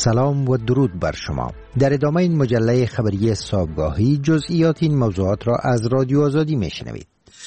سلام و درود بر شما. در ادامه این مجله خبری صبحگاهی جزئیات این موضوعات را از رادیو آزادی میشنوید.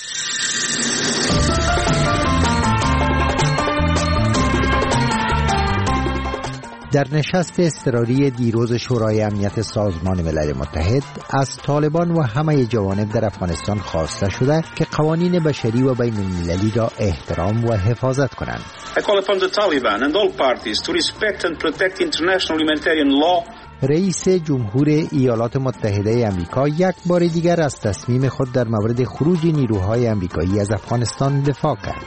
در نشست اضطراری دیروز شورای امنیت سازمان ملل متحد از طالبان و همه جوانب در افغانستان خواسته شده که قوانین بشری و بین المللی را احترام و حفاظت کنند. I call upon the Taliban and all parties to respect and protect international humanitarian law. رئیس جمهور ایالات متحده آمریکا یک بار دیگر از تصمیم خود در مورد خروج نیروهای آمریکایی از افغانستان دفاع کرد.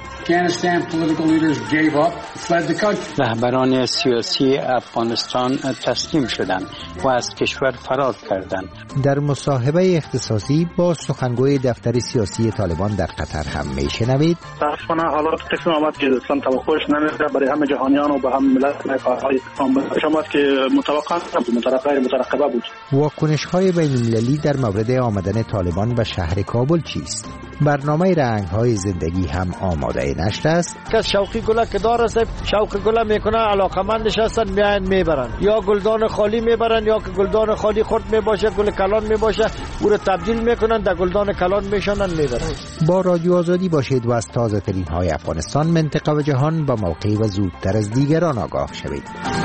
رهبران سیاسی افغانستان تسلیم شدند و از کشور فرار کردند. در مصاحبه اختصاصی با سخنگوی دفتر سیاسی طالبان در قطر هم میشنوید. تاسفانه حالات قسم آمد که اسلام توقعش نمیره برای همه جهانیان و به هم ملت کارهای شما که متوقع مترقبه بود. واکنش‌های بین‌المللی در مورد آمدن طالبان به شهر کابل چیست؟ برنامه رنگ‌های زندگی هم آماده نشده است. کس شوقی گله که داره شوق گله میکنه، علاقمندش هستن میان میبرن، یا گلدان خالی میبرن یا که گلدان خالی خرد میباشه گل کلان میباشه او رو تبدیل میکنن در گلدان کلان میشونن میبرن. با رادیو آزادی باشید و از تازه ترین های افغانستان، منطقه و جهان به موقع و زودتر از دیگران آگاه شوید.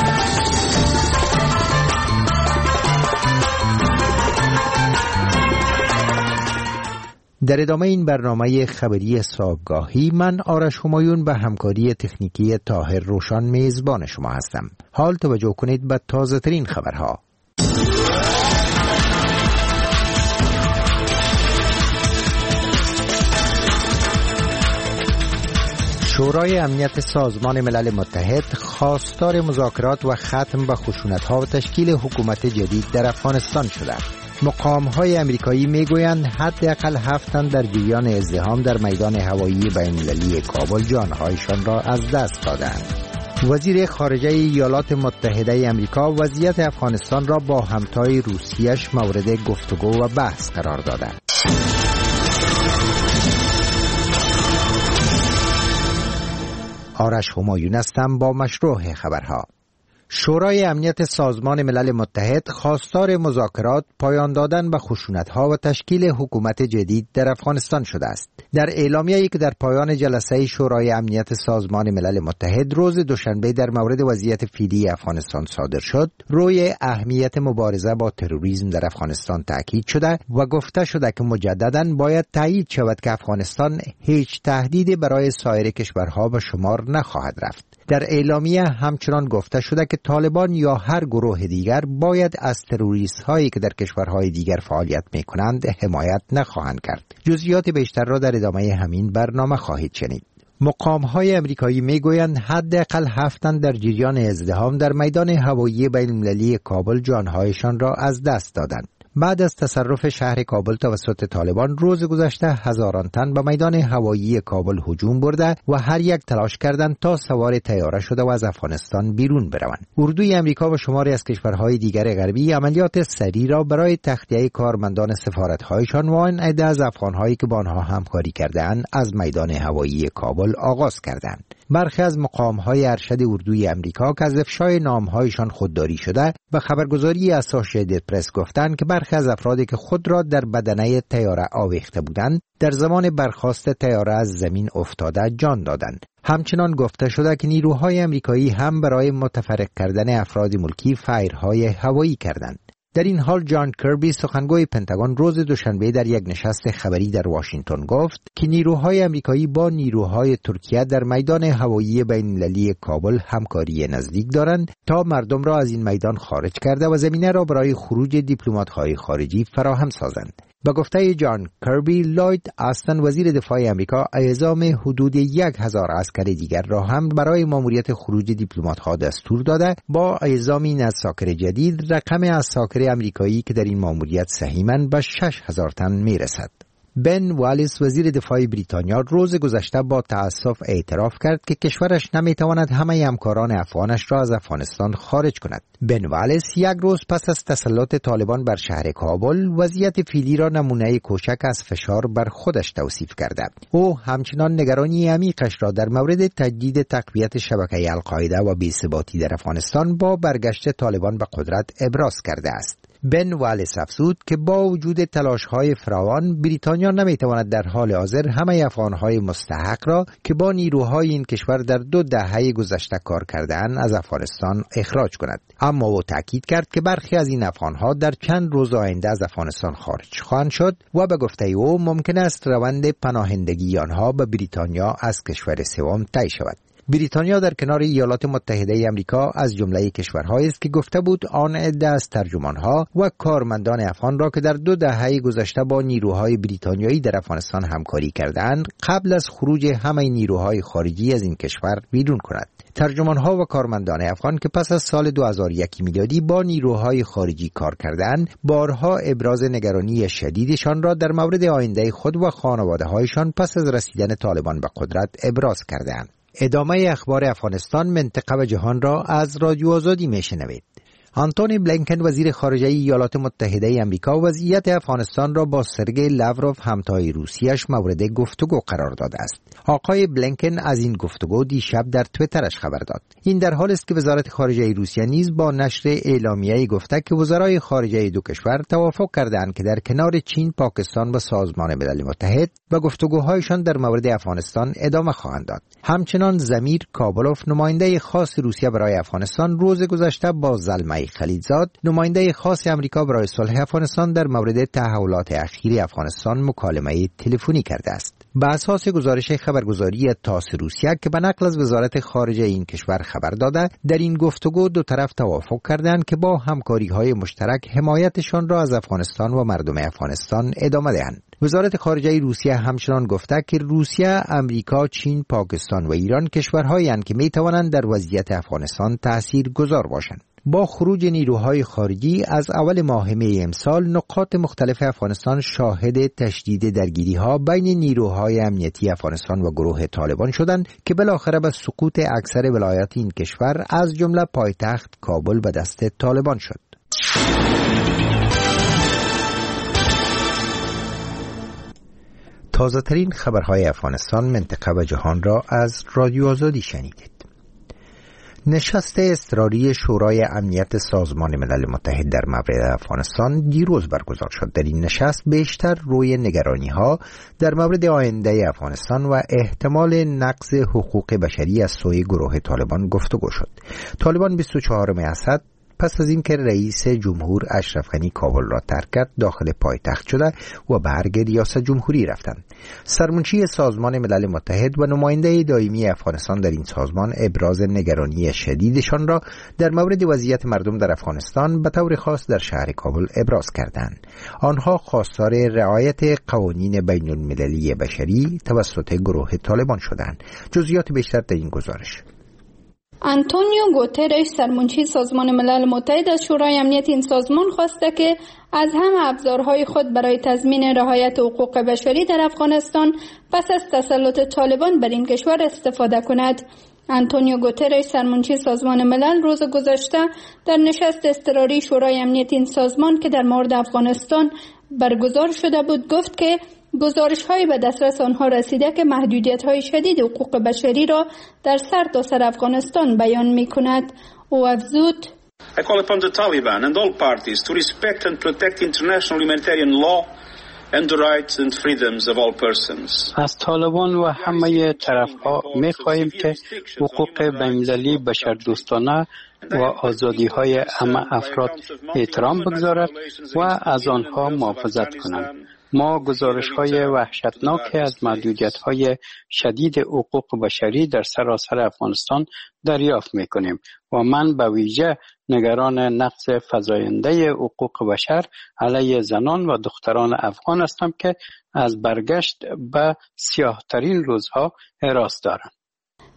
در ادامه این برنامه خبری صبحگاهی من آرش همایون به همکاری تکنیکی طاهر روشان میزبان شما هستم. حال توجه کنید به تازه ترین خبرها. شورای امنیت سازمان ملل متحد خواستار مذاکرات و ختم به خشونت‌ها و تشکیل حکومت جدید در افغانستان شده. مقام‌های آمریکایی میگویند حداقل 7 تن در جریان ازدحام در میدان هوایی بین‌المللی کابل جانهایشان را از دست دادند. وزیر خارجه ایالات متحده آمریکا وضعیت افغانستان را با همتای روسیه‌اش مورد گفتگو و بحث قرار دادند. آرش همایون هستم با مشروع خبرها. شورای امنیت سازمان ملل متحد خواستار مذاکرات، پایان دادن به خشونت‌ها و تشکیل حکومت جدید در افغانستان شده است. در اعلامیه‌ای که در پایان جلسه شورای امنیت سازمان ملل متحد روز دوشنبه در مورد وضعیت فعلی افغانستان صادر شد، روی اهمیت مبارزه با تروریسم در افغانستان تاکید شده و گفته شده که مجدداً باید تایید شود که افغانستان هیچ تهدیدی برای سایر کشورها به شمار نخواهد رفت. در اعلامیه همچنان گفته شده که طالبان یا هر گروه دیگر باید از تروریست هایی که در کشورهای دیگر فعالیت می کنند حمایت نخواهند کرد. جزئیات بیشتر را در ادامه همین برنامه خواهید شنید. مقام‌های آمریکایی میگویند حداقل 7 تن در جریان ازدحام در میدان هوایی بین‌المللی کابل جانهایشان را از دست دادند. بعد از تصرف شهر کابل توسط طالبان روز گذشته هزاران تن به میدان هوایی کابل هجوم برده و هر یک تلاش کردند تا سوار طیاره شده و از افغانستان بیرون بروند. اردوی آمریکا و شماری از کشورهای دیگر غربی عملیات سریع را برای تخلیه کارمندان سفارت‌هایشان و آن عده از افغان‌هایی که با آنها همکاری کرده‌اند از میدان هوایی کابل آغاز کردند. برخی از مقام‌های ارشد اردوی آمریکا که از افشای نام‌هایشان خودداری شده به خبرگزاری اسوسییتد پرس گفتند که برخی از افرادی که خود را در بدنه طیاره آویخته بودند در زمان برخاست طیاره از زمین افتاده جان دادند. همچنان گفته شده که نیروهای آمریکایی هم برای متفرق کردن افراد ملکی فایرهای هوایی کردند. در این حال جان کربی سخنگوی پنتاگون روز دوشنبه در یک نشست خبری در واشنگتن گفت که نیروهای آمریکایی با نیروهای ترکیه در میدان هوایی بین‌المللی کابل همکاری نزدیک دارند تا مردم را از این میدان خارج کرده و زمینه را برای خروج دیپلمات‌های خارجی فراهم سازند. با گفته جان کربی، لوید آستن وزیر دفاع آمریکا اعزام حدود 1000 عسکر دیگر را هم برای ماموریت خروج دیپلمات‌ها دستور داده. با اعزام این عساکر جدید رقم عساکر آمریکایی که در این ماموریت سهیمند به 6000 تن میرسد. بن والیس وزیر دفاع بریتانیا روز گذشته با تأسف اعتراف کرد که کشورش نمیتواند همه همکاران افغانش را از افغانستان خارج کند. بن والیس یک روز پس از تسلط طالبان بر شهر کابل وضعیت فعلی را نمونه کوچک از فشار بر خودش توصیف کرده. او همچنان نگرانی عمیقش را در مورد تجدید تقویت شبکه القاعده و بی‌ثباتی در افغانستان با برگشت طالبان به قدرت ابراز کرده است. بن والیس افزود که با وجود تلاش‌های فراوان بریتانیا نمی‌تواند در حال حاضر همه افغان‌های مستحق را که با نیروهای این کشور در 2 دهه گذشته کار کرده‌اند از افغانستان اخراج کند. اما او تاکید کرد که برخی از این افغان‌ها در چند روز آینده از افغانستان خارج خواهند شد و به گفته او ممکن است روند پناهندگی آنها به بریتانیا از کشور سوم طی شود. بریتانیا در کنار ایالات متحده آمریکا از جمله کشورهایی است که گفته بود آن عده از ترجمانها و کارمندان افغان را که در 2 دهه گذشته با نیروهای بریتانیایی در افغانستان همکاری کردند قبل از خروج همه نیروهای خارجی از این کشور بیرون کند. ترجمانها و کارمندان افغان که پس از سال 2001 میلادی با نیروهای خارجی کار کردند بارها ابراز نگرانی شدیدشان را در مورد آینده خود و خانواده‌هایشان پس از رسیدن طالبان به قدرت ابراز کردند. ادامه اخبار افغانستان، منطقه و جهان را از رادیو آزادی میشنوید. آنتونی بلینکن وزیر خارجه ایالات متحده آمریکا وضعیت افغانستان را با سرگئی لاوروف همتای روسیه‌اش مورد گفتگو قرار داده است. آقای بلینکن از این گفتگو دیشب در توییترش خبر داد. این در حالی است که وزارت خارجه روسیه نیز با نشر اعلامیه‌ای گفته که وزرای خارجه دو کشور توافق کردند که در کنار چین، پاکستان و سازمان ملل متحد و گفتگوهایشان در مورد افغانستان ادامه خواهند داد. همچنان زمیر کابلوف نماینده خاص روسیه برای افغانستان روز گذشته با زلمه خلیلزاد نماینده خاص امریکا برای صلح افغانستان در مورد تحولات اخیر افغانستان مکالمه تلفنی کرده است. بر اساس گزارش خبرگزاری تاس روسیه که به نقل از وزارت خارجه این کشور خبر داده، در این گفتگو دو طرف توافق کردند که با همکاری‌های مشترک حمایتشان را از افغانستان و مردم افغانستان ادامه دهند. وزارت خارجه روسیه همچنان گفته که روسیه، امریکا، چین، پاکستان و ایران کشورهایی هستند که می‌توانند در وضعیت افغانستان تاثیرگذار باشند. با خروج نیروهای خارجی از اول ماه می امسال نقاط مختلف افغانستان شاهد تشدید درگیری‌ها بین نیروهای امنیتی افغانستان و گروه طالبان شدند که بالاخره به سقوط اکثر ولایات این کشور از جمله پایتخت کابل به دست طالبان شد. تازه ترین خبرهای افغانستان، منطقه و جهان را از رادیو آزادی شنیدید. نشست اضطراری شورای امنیت سازمان ملل متحد در مورد افغانستان دیروز برگزار شد. در این نشست بیشتر روی نگرانی‌ها در مورد آینده افغانستان و احتمال نقض حقوق بشری از سوی گروه طالبان گفتگو شد. طالبان 24 اسد پس از اینکه رئیس جمهور اشرف غنی کابل را ترک کرد داخل پایتخت شده و به ارگ ریاست جمهوری رفتند. سرمنشی سازمان ملل متحد و نماینده دائمی افغانستان در این سازمان ابراز نگرانی شدیدشان را در مورد وضعیت مردم در افغانستان به طور خاص در شهر کابل ابراز کردند. آنها خواستار رعایت قوانین بین المللی بشری توسط گروه طالبان شدند. جزئیات بیشتر در این گزارش. آنتونیو گوترش سرمنشی سازمان ملل متحد از شورای امنیت این سازمان خواسته که از همه ابزارهای خود برای تضمین رعایت حقوق بشری در افغانستان پس از تسلط طالبان بر این کشور استفاده کند. آنتونیو گوترش سرمنشی سازمان ملل روز گذشته در نشست اضطراری شورای امنیت این سازمان که در مورد افغانستان برگزار شده بود گفت که گزارش‌های به دسترس آنها رسیده که محدودیت‌های شدید حقوق بشری را در سرتاسر افغانستان بیان می‌کند. او افزود: I call upon the Taliban and all parties to respect and protect international humanitarian law and the rights and freedoms of all persons. از طالبان و همه طرف‌ها می‌خواهیم که حقوق بین‌المللی بشردوستانه و آزادی‌های همه افراد احترام بگذارد و از آنها محافظت کنند. ما گزارش‌های وحشتناک از محدودیت‌های شدید حقوق بشری در سراسر افغانستان دریافت می‌کنیم و من به ویژه نگران نقض فزاینده حقوق بشر علیه زنان و دختران افغان هستم که از برگشت به سیاه‌ترین روزها هراس دارند.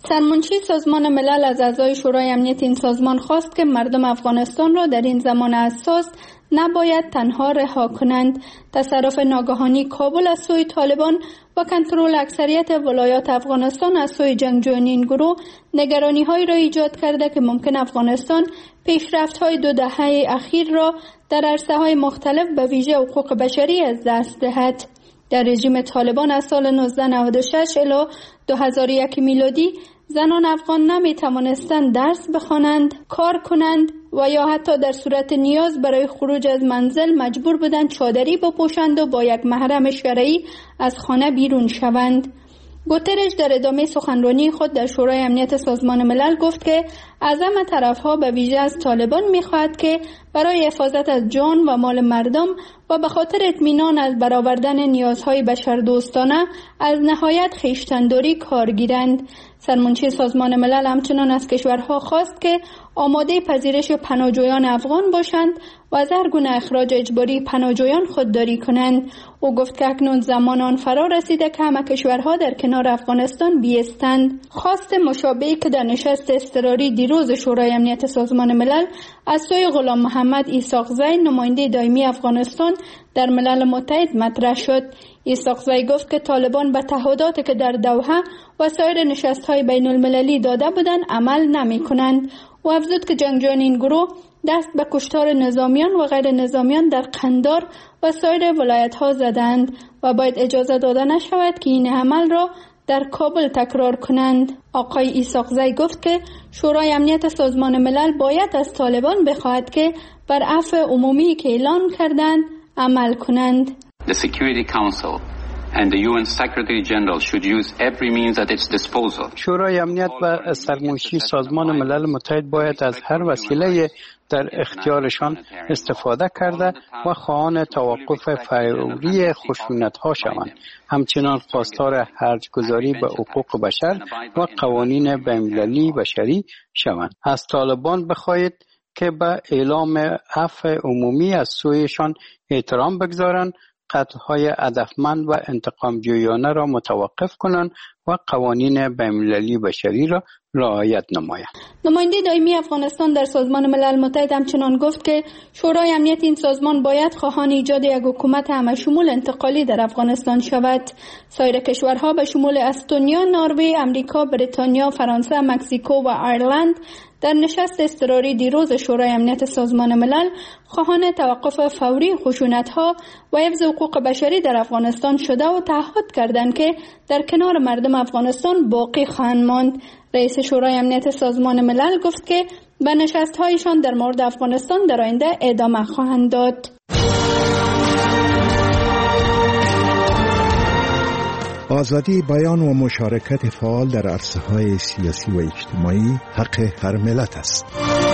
سرمنشی سازمان ملل از اعضای شورای امنیت این سازمان خواست که مردم افغانستان را در این زمان حساس نباید تنها رها کنند. تصرف ناگهانی کابل از سوی طالبان و کنترل اکثریت ولایات افغانستان از سوی جنگجویان این گروه نگرانی‌هایی را ایجاد کرده که ممکن افغانستان پیشرفت‌های 2 دهه اخیر را در عرصه‌های مختلف به ویژه حقوق بشری از دست دهد. در رژیم طالبان از سال 1996 الی 2001 میلادی زنان افغان نمی توانستند درس بخوانند، کار کنند و یا حتی در صورت نیاز برای خروج از منزل مجبور بودند چادری بپوشند و با یک محرم شرعی از خانه بیرون شوند. گوترش در ادامه سخنرانی خود در شورای امنیت سازمان ملل گفت که اعظم طرفها به ویژه از طالبان می‌خواهد که برای حفاظت از جان و مال مردم و به خاطر اطمینان از برآوردن نیازهای بشردوستانه از نهایت خویشتن‌داری کار گیرند. سرمنشی سازمان ملل همچنان از کشورها خواست که آماده پذیرش پناهجویان افغان باشند و از هر گونه اخراج اجباری پناهجویان خودداری کنند. او گفت که اکنون زمان آن فرا رسیده که همه کشورها در کنار افغانستان بیستند. خواست مشابهی که در نشست اضطراری دیروز شورای امنیت سازمان ملل از سوی غلام محمد ایساقزی نماینده دائمی افغانستان در ملل متحد مطرح شد. ایساقزی گفت که طالبان به تعهداتی که در دوحه و سایر نشست‌های بین المللی داده بودند عمل نمی‌کنند. و افزود که جنگجویان این گروه دست به کشتار نظامیان و غیر نظامیان در قندار و سایر ولایت‌ها زدند و باید اجازه داده نشود که این عمل را در کابل تکرار کنند. آقای ایساقزی گفت که شورای امنیت سازمان ملل باید از طالبان بخواهد که بر عفو عمومی که اعلان کردند عمل کنند. The Security Council and the UN Secretary General should use every means at its disposal. شورای امنیت و سرمنشی سازمان ملل متحد باید از هر وسیله در اختیارشان استفاده کرده و خواهان توقف فوری خشونت‌ها شوند. همچنان خواستار خرج‌گذاری به حقوق بشر و قوانین بین‌المللی بشری شوند. از طالبان بخواهید که به اعلام عفو عمومی از سویشان احترام بگذارند، قتل‌های هدفمند و انتقام‌جویانه را متوقف کنند و قوانین بین‌المللی بشری را رعایت نمایند. نماینده دائمی افغانستان در سازمان ملل متحد همچنان گفت که شورای امنیت این سازمان باید خواهان ایجاد یک حکومت همه‌شمول انتقالی در افغانستان شود. سایر کشورها به شمول استونیا، نروژ، امریکا، بریتانیا، فرانسه، مکزیکو و ایرلند در نشست اضطراری دیروز شورای امنیت سازمان ملل خواهان توقف فوری خشونت‌ها و حفظ حقوق بشری در افغانستان شده و تعهد کردند که در کنار مردم افغانستان باقی خواهند ماند. رئیس شورای امنیت سازمان ملل گفت که به نشست‌هایشان در مورد افغانستان در آینده ادامه خواهند داد. آزادی بیان و مشارکت فعال در عرصه‌های سیاسی و اجتماعی حق هر ملت است.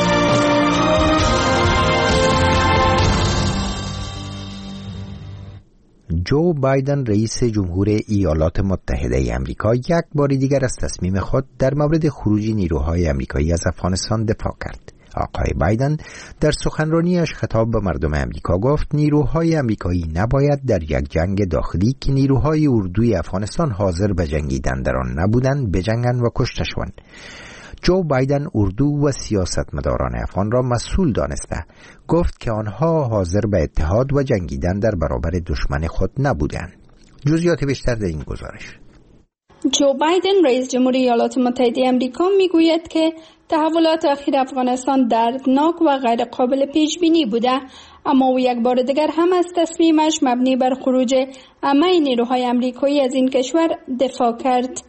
جو بایدن رئیس جمهور ایالات متحده آمریکا یک بار دیگر از تصمیم خود در مورد خروج نیروهای آمریکایی از افغانستان دفاع کرد. آقای بایدن در سخنرانیش خطاب به مردم آمریکا گفت نیروهای آمریکایی نباید در یک جنگ داخلی که نیروهای اردوی افغانستان حاضر به جنگیدن در آن نبودند بجنگند و کشته شوند. جو بایدن اردو و سیاستمداران افغان را مسئول دانسته. گفت که آنها حاضر به اتحاد و جنگیدن در برابر دشمن خود نبودند. جزئیات بیشتر در این گزارش. جو بایدن رئیس جمهور ایالات متحده آمریکا میگوید که تحولات اخیر افغانستان دردناک و غیر قابل پیش بینی بوده، اما او یک بار دیگر هم از تصمیمش مبنی بر خروج همه نیروهای آمریکایی از این کشور دفاع کرد.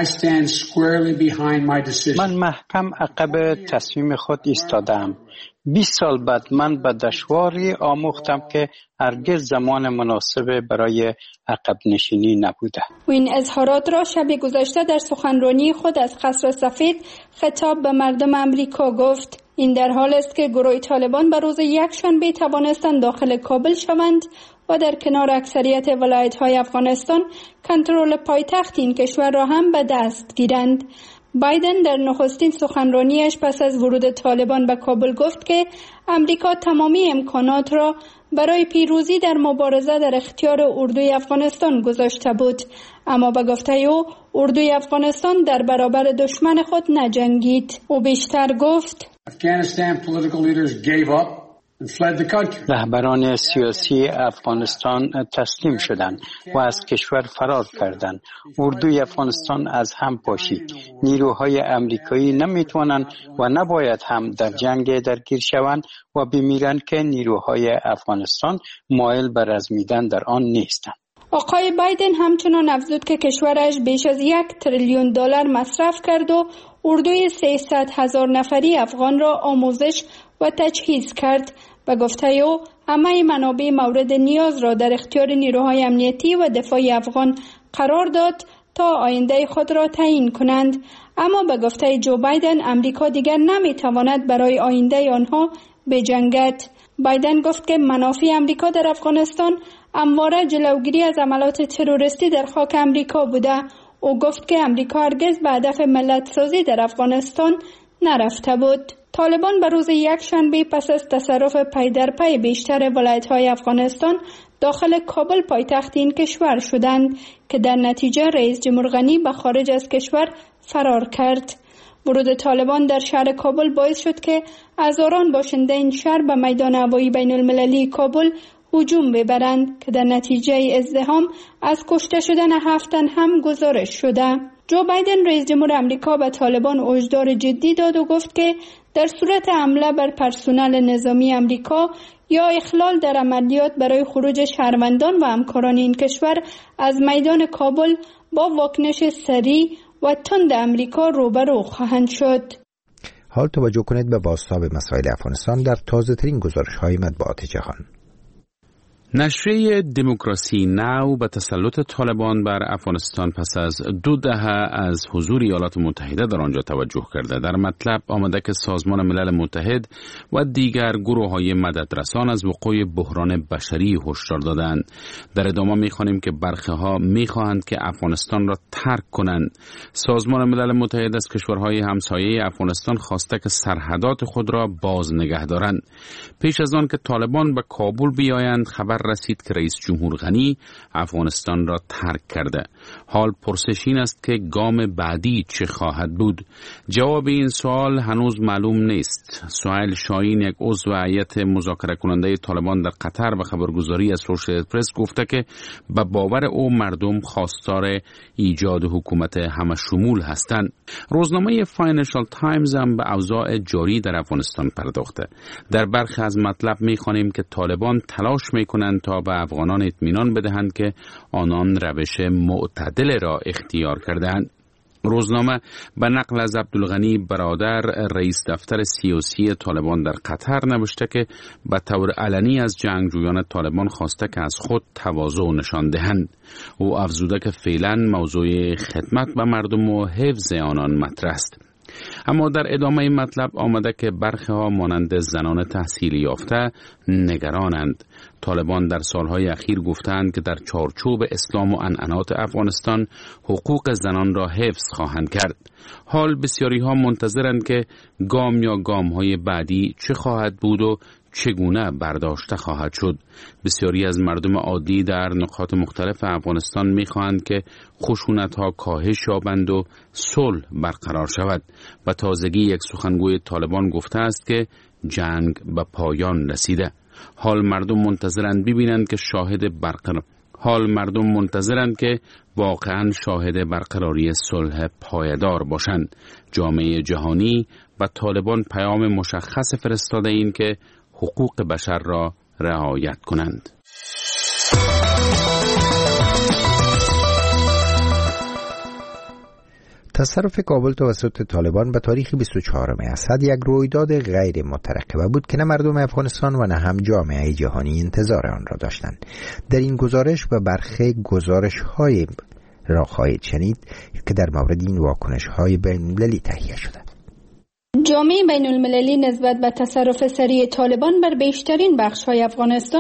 من محکم عقب تصمیم خود ایستادم. 20 سال بعد من به دشواری آموختم که هرگز زمان مناسب برای عقب نشینی نبوده. و این اظهارات را شب گذشته در سخنرانی خود از قصر سفید خطاب به مردم آمریکا گفت. این در حال است که گروه طالبان به روز یکشنبه توانستند داخل کابل شوند و در کنار اکثریت ولایت‌های افغانستان کنترل پایتخت این کشور را هم به دست گیرند. بایدن در نخستین سخنرانیش پس از ورود طالبان به کابل گفت که امریکا تمامی امکانات را برای پیروزی در مبارزه در اختیار اردوی افغانستان گذاشته بود، اما به گفته او اردوی افغانستان در برابر دشمن خود نجنگید. او بیشتر گفت رهبران سیاسی افغانستان تسلیم شدند و از کشور فرار کردند. اردوی افغانستان از هم پاشید. نیروهای امریکایی نمیتوانند و نباید هم در جنگ درگیر شوند و بمیرند که نیروهای افغانستان مایل به رزمیدن در آن نیستند. آقای بایدن همچنان افزود که کشورش بیش از $1 تریلیون مصرف کرد و اردوی 300,000 نفری افغان را آموزش و تجهیز کرد. به گفته او همه منابع مورد نیاز را در اختیار نیروهای امنیتی و دفاعی افغان قرار داد تا آینده خود را تعیین کنند، اما به گفته جو بایدن امریکا دیگر نمیتواند برای آینده آنها بجنگد. بایدن گفت که منافع امریکا در افغانستان همواره جلوگیری از عملات تروریستی در خاک امریکا بوده. او گفت که امریکا هرگز به هدف ملت سازی در افغانستان نرفته بود. طالبان به روز یکشنبه پس از تصرف پی در پی بیشتر ولایت‌های افغانستان داخل کابل پایتخت این کشور شدند که در نتیجه رئیس جمهور غنی به خارج از کشور فرار کرد. ورود طالبان در شهر کابل باعث شد که هزاران باشنده این شهر به میدان هوایی بین المللی کابل هجوم ببرند که در نتیجه ازدحام از کشته شدن 7 تن هم گزارش شده. جو بایدن رئیس جمهور امریکا به طالبان هشدار جدی داد و گفت که در صورت حمله بر پرسنل نظامی امریکا یا اخلال در عملیات برای خروج شهروندان و همکاران این کشور از میدان کابل با واکنش سریع و تند امریکا روبرو خواهند شد. حال توجه کنید به بازتاب مسائل افغانستان در تازه‌ترین گزارش‌های مطبوعات جهان. نشریه دموکراسی ناو به تسلط طالبان بر افغانستان پس از 2 دهه از حضور ایالات متحده در آنجا توجه کرده. در مطلب آمده که سازمان ملل متحد و دیگر گروه‌های مددرسان از وقوع بحران بشری هشدار دادند. در ادامه می‌خوانیم که برخه‌ها می‌خواهند که افغانستان را ترک کنند. سازمان ملل متحد از کشورهای همسایه افغانستان خواسته که سرحدات خود را باز نگه دارند. پیش از آن که طالبان به کابل بیایند خبر رسید که رئیس جمهور غنی افغانستان را ترک کرده. حال پرسش این است که گام بعدی چه خواهد بود؟ جواب این سوال هنوز معلوم نیست. سهیل شاهین، یک عضو هیئت مذاکره کننده طالبان در قطر، به خبرگزاری اسوشییتد پرس گفته که به باور او مردم خواستار ایجاد حکومت همه شمول هستند. روزنامه فاینانشال تایمز هم به اوضاع جاری در افغانستان پرداخته. در برخی از مطلب می‌خوانیم که طالبان تلاش می‌کنند تا به افغانان اطمینان بدهند که آنان روش معتدل را اختیار کردند. روزنامه به نقل از عبدالغنی برادر، رئیس دفتر سیاسی طالبان در قطر، نوشته که به طور علنی از جنگجویان طالبان خواسته که از خود تواضع نشان دهند. او افزوده که فعلا موضوع خدمت به مردم و حفظ آنان مطرح است. اما در ادامه مطلب آمده که برخی‌ها مانند زنان تحصیل یافته نگرانند. طالبان در سالهای اخیر گفتند که در چارچوب اسلام و عنعنات افغانستان حقوق زنان را حفظ خواهند کرد. حال بسیاری‌ها منتظرند که گام یا گام‌های بعدی چه خواهد بود و چگونه برداشته خواهد شد. بسیاری از مردم عادی در نقاط مختلف افغانستان می‌خواهند که خشونت‌ها کاهش یابند و صلح برقرار شود. و تازگی یک سخنگوی طالبان گفته است که جنگ به پایان رسیده. حال مردم منتظرند که واقعاً شاهد برقراری صلح پایدار باشند. جامعه جهانی و طالبان پیام مشخص فرستاده این که حقوق بشر را رعایت کنند. تصرف کابل توسط طالبان به تاریخ 24 اسد یک رویداد غیر مترقبه بود که نه مردم افغانستان و نه هم جامعه جهانی انتظار آن را داشتند. در این گزارش و برخی گزارش‌های را خواهید شنید که در مورد این واکنش‌های بین‌المللی تهیه شده. جامعه بین المللی نسبت به تصرف سریع طالبان بر بیشترین بخش‌های افغانستان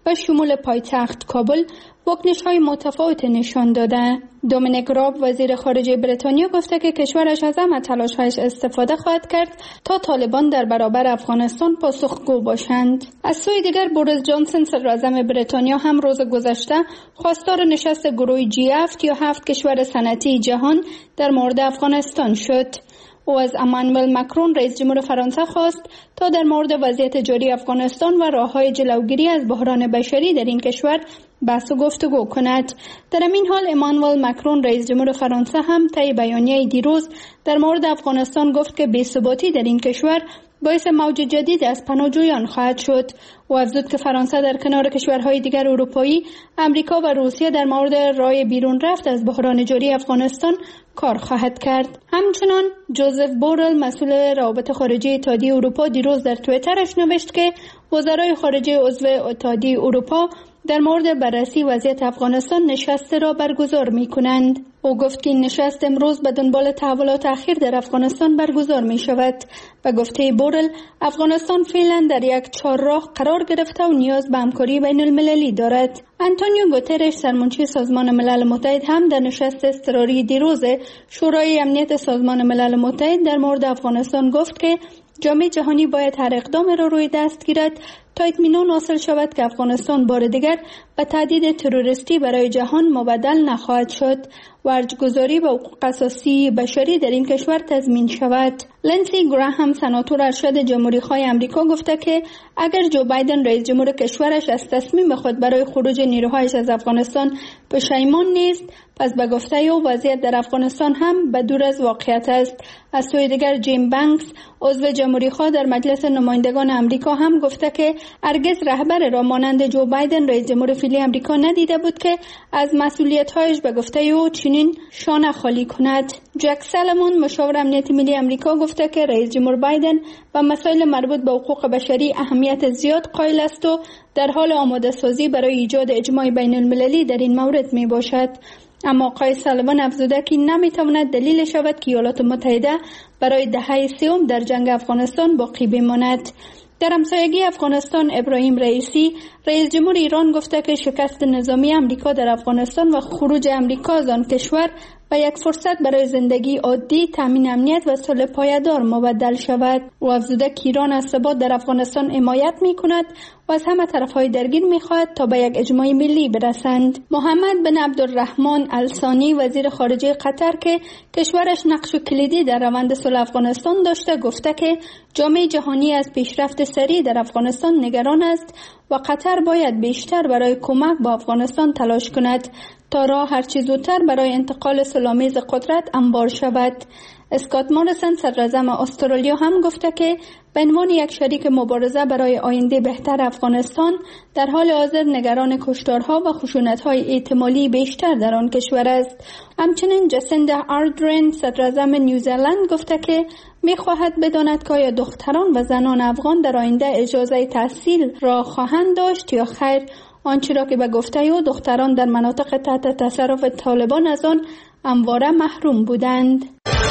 به شمول پایتخت کابل واکنش‌های متفاوت نشان داده. دومینیک راب وزیر خارجه بریتانیا گفته که کشورش از همه تلاش‌هایش استفاده خواهد کرد تا طالبان در برابر افغانستان پاسخگو باشند. از سوی دیگر بوریس جانسون صدراعظم بریتانیا هم روز گذشته خواستار نشست گروه G7 یا 7 کشور صنعتی جهان در مورد افغانستان شد. او از امانوئل مکرون رئیس جمهور فرانسه خواست تا در مورد وضعیت جاری افغانستان و راه‌های جلوگیری از بحران بشری در این کشور بحث و گفتگو کند. در این حال امانوئل مکرون رئیس جمهور فرانسه هم طی بیانیه دیروز در مورد افغانستان گفت که بی‌ثباتی در این کشور باعث موج جدید از پناهجویان خواهد شد. و افزود که فرانسه در کنار کشورهای دیگر اروپایی، امریکا و روسیه در مورد راه بیرون رفت از بحران جاری افغانستان کار خواهد کرد. همچنان جوزف بورل مسئول روابط خارجه اتحادیه اروپا دیروز در توییترش نوشت که وزرای خارجه عضو اتحادیه اروپا در مورد بررسی وضعیت افغانستان نشست را برگزار می کنند. او گفت که این نشست امروز به دنبال تحولات اخیر در افغانستان برگزار می شود. به گفته بورل، افغانستان فعلا در یک چهارراه قرار گرفته و نیاز به همکاری بین المللی دارد. آنتونیو گوترش سرمنشی سازمان ملل متحد هم در نشست اضطراری دیروز شورای امنیت سازمان ملل متحد در مورد افغانستان گفت که جامعه جهانی باید هر اقدامی را روی دست گیرد تا اطمینان حاصل شود که افغانستان بار دیگر به تهدید تروریستی برای جهان مبدل نخواهد شد و ارجگذاری به حقوق اساسی بشری در این کشور تضمین شود. لنسی گراهام سناتور ارشد جمهوری‌خواه آمریکا گفته که اگر جو بایدن رئیس جمهور کشورش از تصمیم خود برای خروج نیروهایش از افغانستان پشیمان نیست، پس به گفته او وضعیت در افغانستان هم به دور از واقعیت است. از سوی دیگر جیم بانکس عضو جمهوری‌خواه در مجلس نمایندگان آمریکا هم گفته که هرگز رهبر را مانند جو بایدن رئیس جمهور فعلی آمریکا ندیده بود که از مسئولیت‌هایش به گفته او چنین شانه خالی کند. جک سالمون مشاور امنیت ملی آمریکا گفته که رئیس جمهور بایدن به مسائل مربوط به حقوق بشری اهمیت زیاد قائل است و در حال آماده سازی برای ایجاد اجماع بین المللی در این مورد می باشد. اما آقای سالوان افزوده که نمیتواند دلیل شود که ایالات متحده برای دهه سوم در جنگ افغانستان باقی بماند. در همسایگی افغانستان ابراهیم رئیسی رئیس جمهور ایران گفته که شکست نظامی آمریکا در افغانستان و خروج آمریکا از آن کشور و یک فرصت برای زندگی عادی، تامین امنیت و صلح پایدار مبدل شود. و افزوده که ایران از ثبات در افغانستان حمایت می‌کند و از همه طرف‌های درگیر می‌خواهد تا به یک اجماع ملی برسند. محمد بن عبدالرحمن الثانی وزیر خارجه قطر که کشورش نقش کلیدی در روند صلح افغانستان داشته گفته که جامعه جهانی از پیشرفت سریع در افغانستان نگران است و قطر باید بیشتر برای کمک به افغانستان تلاش کند تا راه هرچی زودتر برای انتقال صلح‌آمیز قدرت هموار شود. اسکات موریسن صدراعظم استرالیا هم گفته که به عنوان یک شریک مبارزه برای آینده بهتر افغانستان در حال حاضر نگران کشتارها و خشونت‌های احتمالی بیشتر در آن کشور است. همچنین جسیندا آردرن صدراعظم نیوزلند گفته که می‌خواهد بداند که آیا دختران و زنان افغان در آینده اجازه تحصیل را خواهند داشت یا خیر. آنچه را که به گفته او دختران در مناطق تحت تصرف طالبان از آن همواره محروم بودند.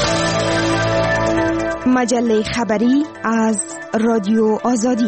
مجله خبری از رادیو آزادی.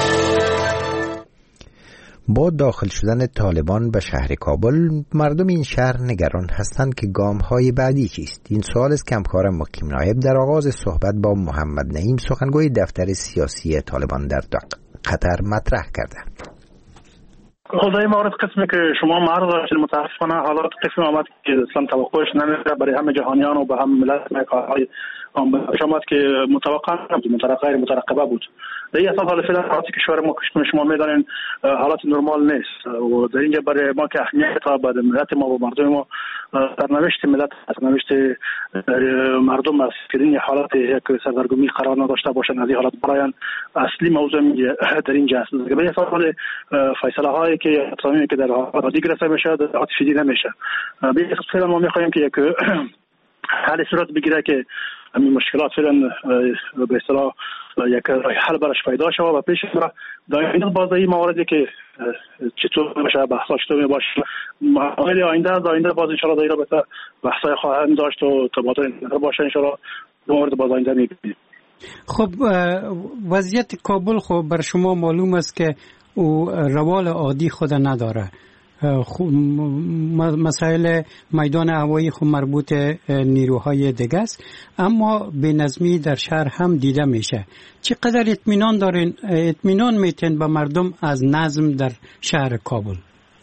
با داخل شدن طالبان به شهر کابل مردم این شهر نگران هستند که گام‌های بعدی چیست. این سوال است که همکار مقیم نایب در آغاز صحبت با محمد نعیم سخنگوی دفتر سیاسی طالبان در قطر مطرح کرده. خدای مورد قسمی که شما معرض شدید متاسفانه حالات قسم آمد که اصلا توقعش نمیره برای همه جهانیان و به هم ملت کارهای شما که متوقع نبود، غیر مترقبه بود. در این اساس حال فعلا حالات کشور ما که شما میدانین حالات نرمال نیست و در اینجا برای ما که اهمیت ها به ملت ما و مردم ما سرنوشت ملت سرنوشت مردم است که این حالات یک سردرگمی قرار نداشته باشند. از این حالات برای اصلی موضوع در اینجا است. به اساس حال فیصله هایی که تصمیمی که در عادی گرفته میشه عاطفی نمیشه. به اساس فعلا ما میخواهیم که یک حل صورت بگیره که همین مشکلات فعلا به اصطلاح یک حل براش پیدا شود و پیش بره. در این بازی مواردی که چطور میشه بحثا چطور باشه مراحل آینده باز ان شاء الله در رابطه بحثای خواهند داشت و تبادل نظر باشه ان شاء الله مورد باز آینده میبینیم. خب وضعیت کابل خب بر شما معلوم است که او روال عادی خود نداره. مسائل میدان هوایی خود مربوط نیروهای دیگه است، اما بینظمی در شهر هم دیده میشه. چقدر اطمینان میتین به مردم از نظم در شهر کابل؟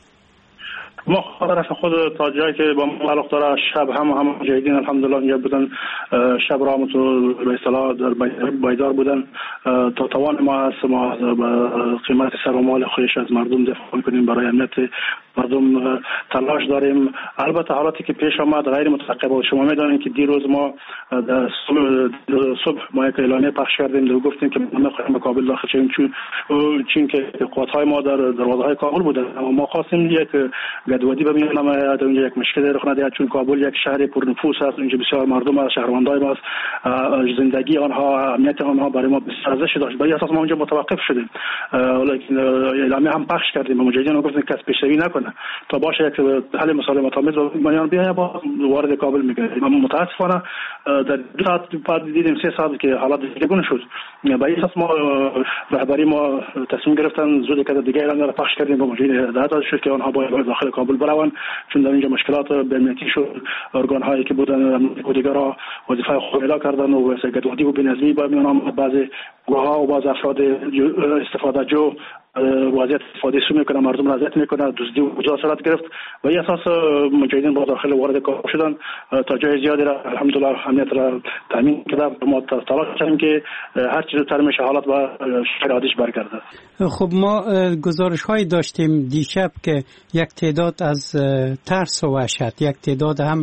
ما طرف خود تا جایی که با ما علاقه داره شب هم مجاهدین الحمدلله اینجا بودن، شب را تو به اصطلاح در بیدار بودن تا توان ما است ما قیمت سر و مال خودش از مردم دفاع کنیم، برای امنیت مردم تلاش داریم. البته حالاتی که پیش آمد غیر مترقب بود. شما میدونید که دیروز ما در صبح ما یک اعلامیه پخش کردیم و گفتیم که ما می‌خوایم به کابل داخل شویم، چون که قوت‌های ما در دروازه‌های کابل بودن، اما ما خواستیم یک گدوادی به میان آمد، اونجا یک مشکل رخ ندهد، چون کابل یک شهر پرنفوس است، اونجا بسیار مردم از شهروندای ما است، زندگی آنها امنیت آنها برای ما بسیار ارزش داشت. به اساس ما اونجا متوقف شدیم، ولی اعلامیه هم پخش کردیم، مجاهدین گفتن کس پیشروی نکنه تا باشه یک حل مسالمت آمیز و بیان بیاید با وارد کابل میگردیم. اما متاسفانه در 2 ساعت بعد دیدیم 3 ساعت که حالات دیگه شد. به اساس ما رهبری ما تصمیم گرفتن زود که دیگه اعلام را پخش کردیم، با مجاهدین هدایت داده شد که آنها باید داخل کابل بروند، چون در اینجا مشکلات امنیتی شد. ارگان هایی که بودن دیگه را وظیفه خود ادا کردن و گدوادی و بی‌نظمی با میان آمد. بعضی گروها و بعض افراد استفاده جو وضعیت استفاده سو میکنه، مردم را اذیت میکنه، دزدی و اجازه صورت گرفت و این اساس مجاهدین با داخل وارد کابل شدن تا جای زیادی را الحمدلله امنیت را تامین کرده. ما تلاش کردیم که هر چیز تر میشه حالات با شکل عادیش برگرده. خب ما گزارش هایی داشتیم دیشب که یک تعداد از ترس و وحشت، یک تعداد هم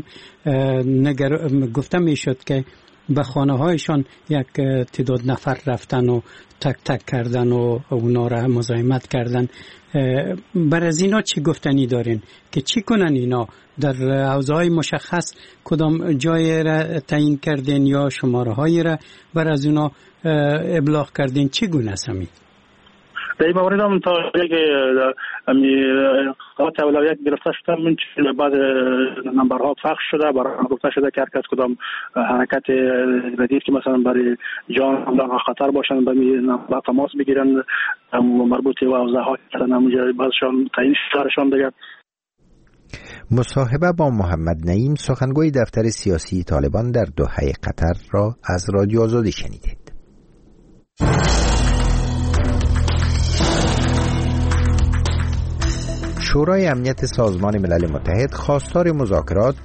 گفته میشد که به خانه هایشان یک تعداد نفر رفتن و تک تک کردن و اونا را مزاحمت کردن. بر از اینا چی گفتنی دارین که چی کنن اینا؟ در حوزه‌های مشخص کدام جای را تعیین کردین یا شماره هایی را بر از اونا ابلاغ کردین؟ چی گونه است همین؟ در این مورد هم تا یک قوات اولویت گرفته شده، من بعد نمبرها پخش شده، برای گفته شده که هر کس کدام حرکت بدید که مثلا برای جان هم خطر باشن با تماس بگیرن، مربوط به حوزه ها کردن همونجا بعضشان تعیین شهرشان دیگر. مصاحبه با محمد نعیم، سخنگوی دفتر سیاسی طالبان در دوحه قطر را از رادیو آزادی شنیدید. شورای امنیت سازمان ملل متحد خواستار مذاکرات